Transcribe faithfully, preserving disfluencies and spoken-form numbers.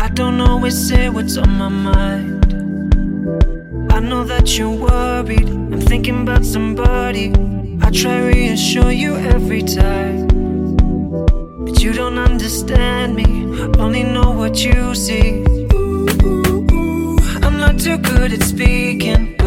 don't always say what's on my mind. I know that you're worried, I'm thinking about somebody. I try reassure you every time, but you don't understand me, only know what you see. Ooh, ooh, ooh. I'm not too good at speaking,